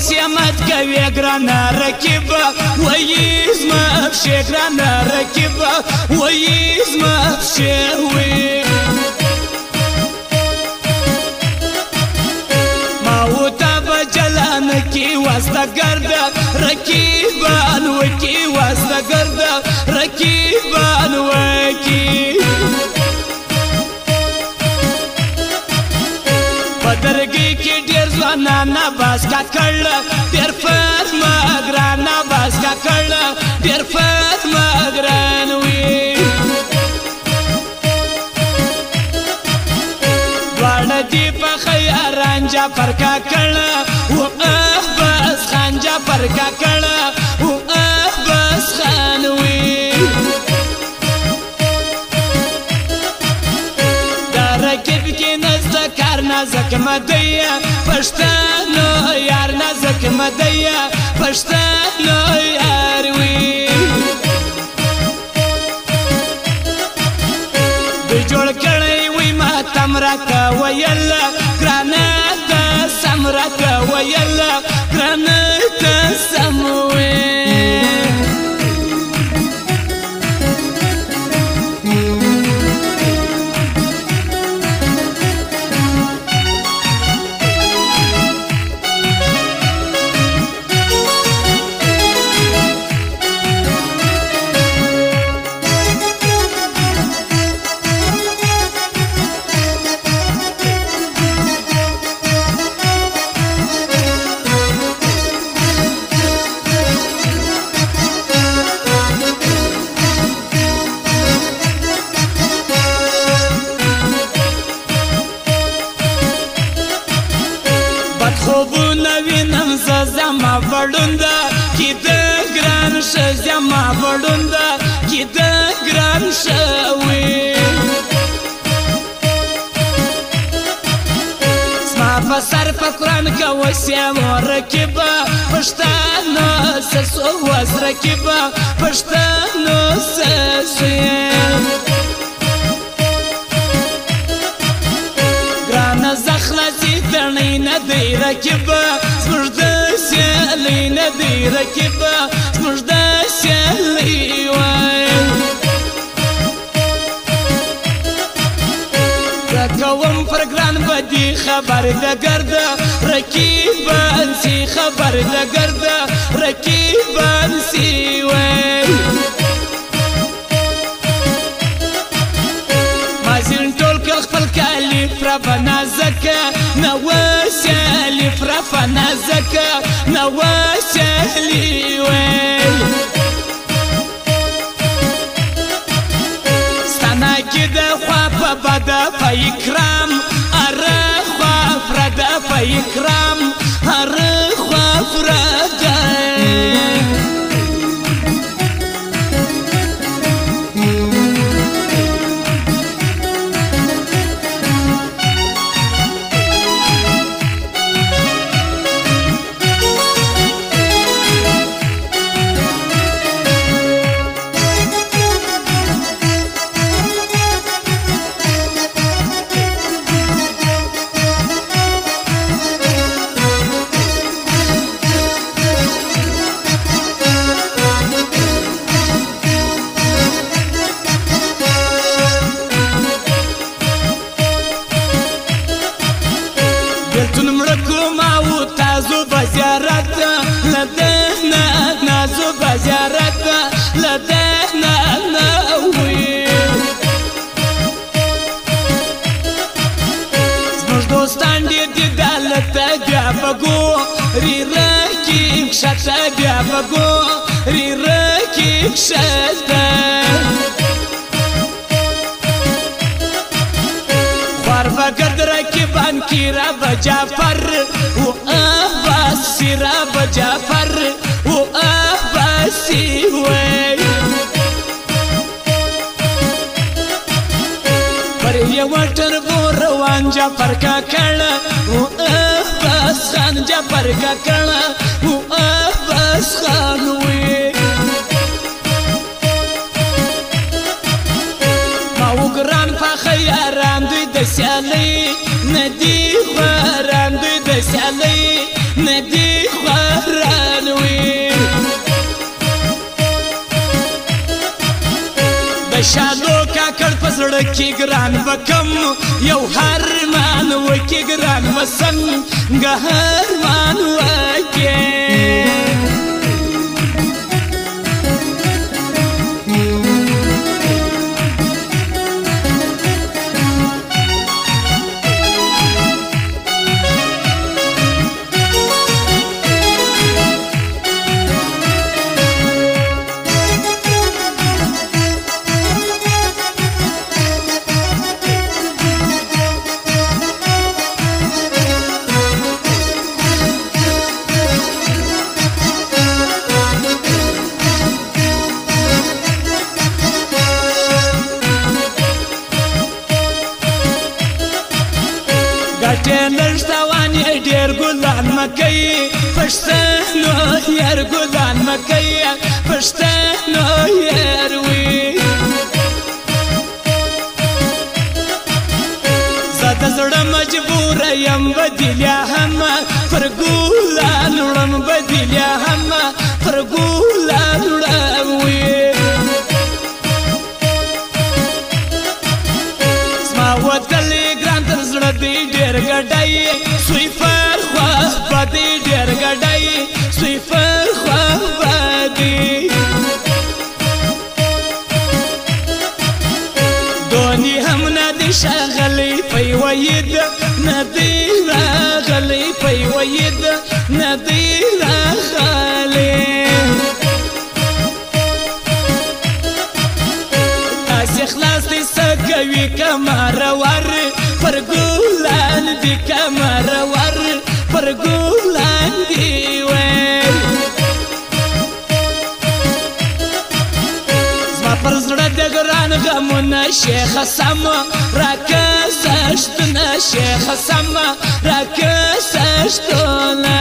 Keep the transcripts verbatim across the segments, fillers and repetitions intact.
وسیمت کوي ګرانه رقیبه وایي زما پښې ګرانه رقیبه وایي زما پښې وي ما وته په جلان کې واسطه ګرده رقیبان وکي واسطه ګرده رقیبان وکي بدرګي کې ډېر ځوانان باز کا کړل ډېر فرما ګران باز کا کړل ډېر فرما ګران وي واړه دی په خیاران جعفر کا کړل او بس خان جعفر کا کړل او بس خان وي رقیب کی نزد کار نازک مدیا پښتنو یار نازک مدیا پښتنو یار وی د جوړ کړی وی ما تمرا کا ویل ګرانه د سمرا کا ویل ګرانه د سموي خوبونه وینم زه زما بړونده کې د ګران شه زما بړونده کې د ګران شه وي زما په سر په قرآن که وسیم رقیبه پښتانه سسو وز رقیبه پښتانه سسو یم ګرانه زخلصي دڼۍ نه دی رقیبه زموږ د سیالۍ نه دی رقیبه زموږ د سیالۍ وایم راکوم پر ګران بدي خبر د ګرده رقیبان سي خبر د ګرده رقیبان سي وایم مازین ټول کل خپل کالیف را بنازکه نواسیالیف را فنازکه نواسیالی ویل ستانا کی د خوا په بده په اکرام اره خوا فرده په اکرام اره خوا فرده بیلتون مړکو ما و تازو بزیارت لدهنا نازو بزیارت لدهنا نوی زموږ دوستان ډېر دي دلته بیا بګو ری رقیب کښته بیا بګو ری رقیب کښته گرد رقیبان کی رب جعفر او عباسی رب جعفر او عباسی وی پر یو ټربو روان جعفر کا کړه او عباس خان جعفر کا کړه او عباس خان وی ما وګران په خیاران دوی د سیالۍ ندی خواران دوی د سیالۍ ندی خواران د شالو کاکړ په زړه کې ګران وکم یو هرمان وکې ګران وسنګهرمان وکې ګټې لږتاوان یې ډېر ګلان مه کوي پښتنو یار ګلان مه کوي پښتنو یار وي زه د زړه مجبوره یم بدیلیا هم پر ګلان وړم بدیلیا هم پر ګلان وړم وي زما وطن ګران تر زړه دی ډېر ګډای سوی پر خوا بدی ډېر ګډای سوی پر خوا بدی دونی هم ندی شغلی پی وید ندی راغلی پی وید ندی راغلی تاسی خلاص دی سکوی کمار ور پر ګلان دی کمر ور پر ګلان دی وی زما پر زړه د ګران غمونه شیخ سم راکه سشتونه شیخ سم راکه سشتونه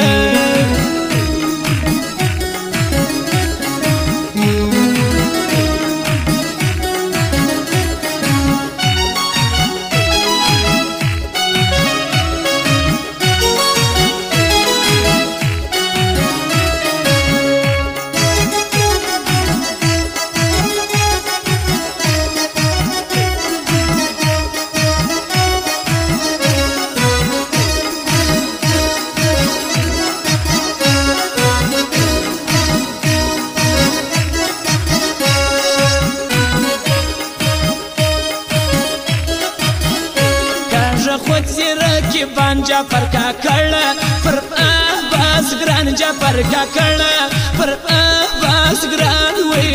خود زیرکی بانجا پر کاکړ پر آواز ګران جا پر کاکړ پر آواز ګران وې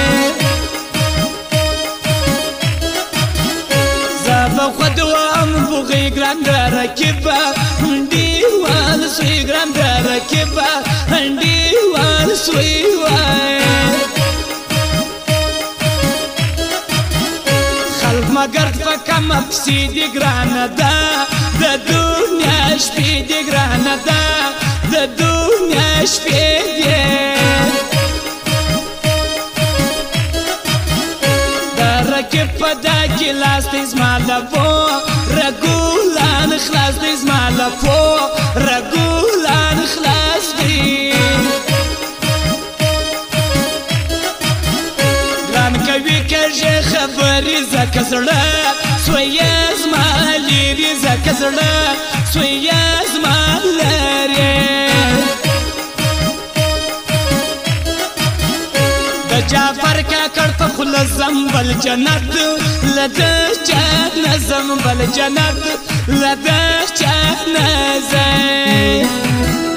زاب خود وام بوغي ګران درکبا دیوال سوی ګران درکبا دیوال سوی وای مگر فکم اپسی دی گرانه دا د دنیا شپې دی ګرانه دا د دنیا شپې دی د رکب په دا ګیلاس دی زما لپو رګولان خلاص دی زما لپو رګولان خلاص دی کوي کژه خبرې زکه زړه سوی زما لري زکه زړه سوی زما لري د جعفر کاکړ په خوله زمبل جنت لده چا نظم بل جنت لده چا نظم